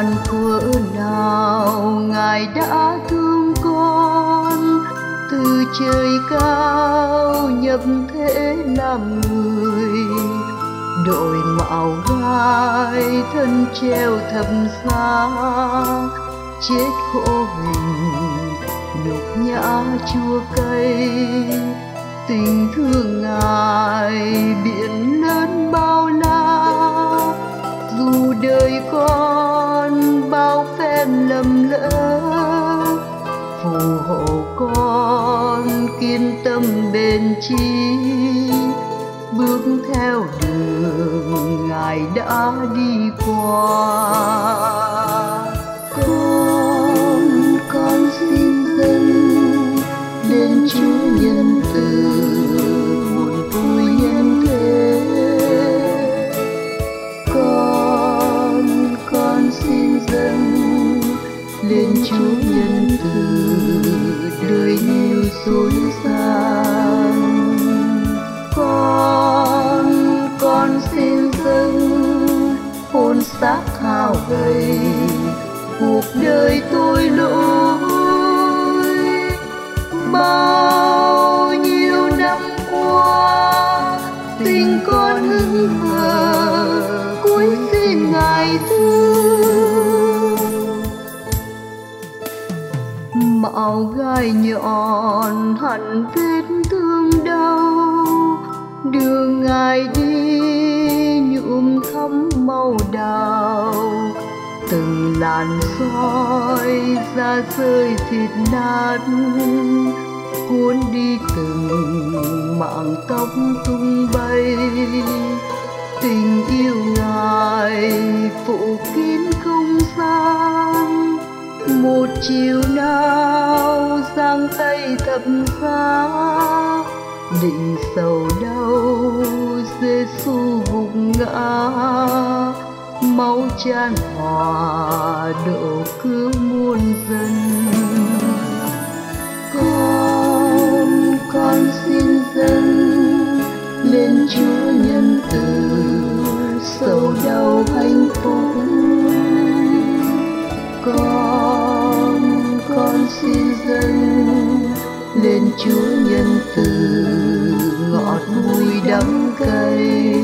ngàn thuở nào Ngài đã thương con, từ trời cao nhập thế làm người, đội mạo gai thân treo thập giá, chết khổ hình nhục nhã chua cay. Tình thương Ngài biển lớn bao la, dù đời con bao phen lầm lỡ, phù hộ con kiên tâm bền chí, bước theo đường Ngài đã đi qua. Con xin dâng lên Chúa nhân từ buồn vui nhân thế. Con xin dâng lên Chúa nhân từ đời nhiều dối gian. Con xin dâng hồn xác hao gầy, cuộc đời tôi lỗi. Bao nhiêu năm qua tình con hững hờ, cuối xin Ngài thương. Mạo gai nhọn hằn vết thương đau, đường Ngài đi nhuộm thắm màu đào. Từng làn soi da rơi thịt nát, cuốn đi từng mảng tóc tung bay. Tình yêu Ngài phủ kín không gian, một chiều nào giang tay thập giá, định sầu đau Giêsu gục ngã, máu chan hòa độ cứu muôn dân. Con xin dâng lên Chúa nhân từ sầu đau hạnh phúc. Con xin dâng lên Chúa nhân từ ngọt bùi đắng cay.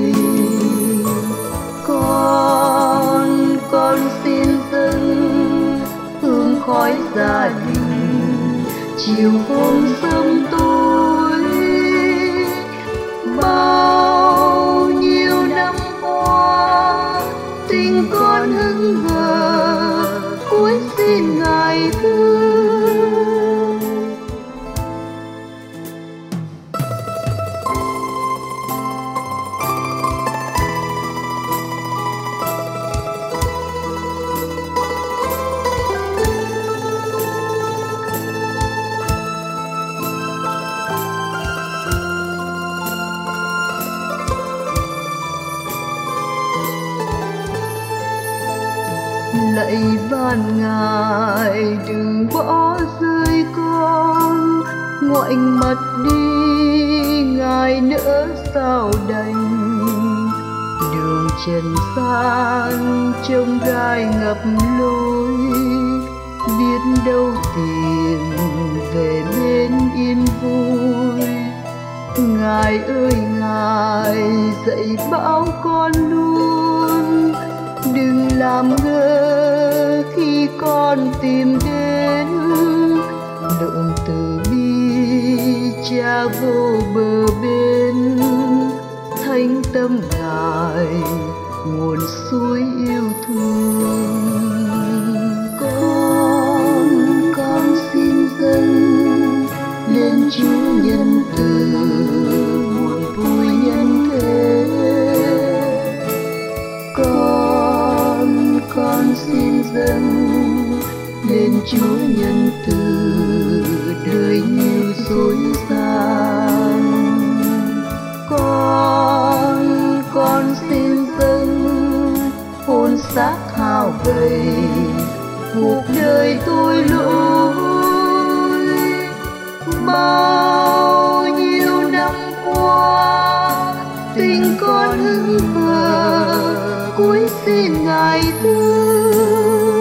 Con xin dâng hương khói gia đình chiều hôm sớm tối. Bao nhiêu năm qua tình con hững hờ, cuối xin Ngài thương. Lạy van Ngài đừng bỏ rơi con, ngoảnh mặt đi Ngài nỡ sao đành. Đường trần gian trông gai ngập lối, biết đâu tìm về bên yên vui. Ngài ơi Ngài dạy bảo con luôn, đừng làm ngơ khi con tìm đến. Lượng từ bi Cha vô bờ bên, thánh tâm Ngài nguồn suối yêu thương. Con xin dâng lên Chúa nhân từ buồn vui nhân thế. Con xin dâng lên Chúa nhân từ đời nhiều dối gian. Con xin dâng hồn xác hao gầy, cuộc đời tôi lỗi. Bao nhiêu năm qua tình con hững hờ, cuối xin Ngài thương.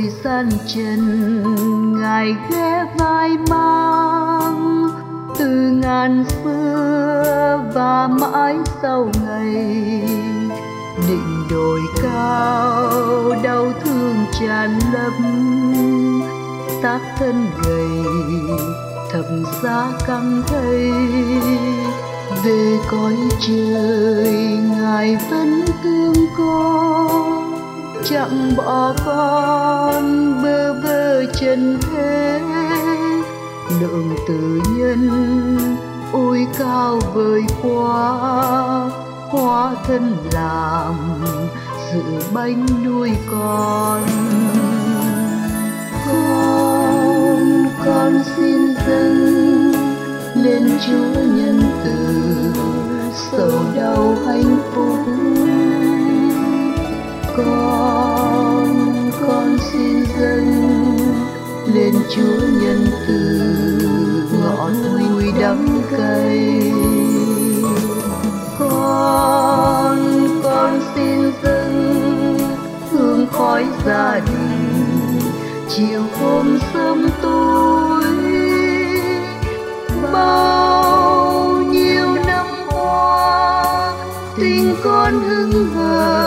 tuổi gian trần Ngài ghé vai mang từ ngàn xưa và mãi sau ngày định đồi cao đau thương tràn lấp xác thân gầy thầm giá căng thây về cõi trời Ngài vẫn thương con chẳng bỏ con bơ vơ trần thế lượng tử nhân ôi cao vời quá hóa thân làm dự bánh nuôi con xin dâng lên Chúa nhân từ sầu đau hạnh phúc con xin dâng lên Chúa nhân từ ngọt bùi đắng cay con xin dâng hương khói gia đình chiều hôm sớm tối bao nhiêu năm qua tình con hững hờ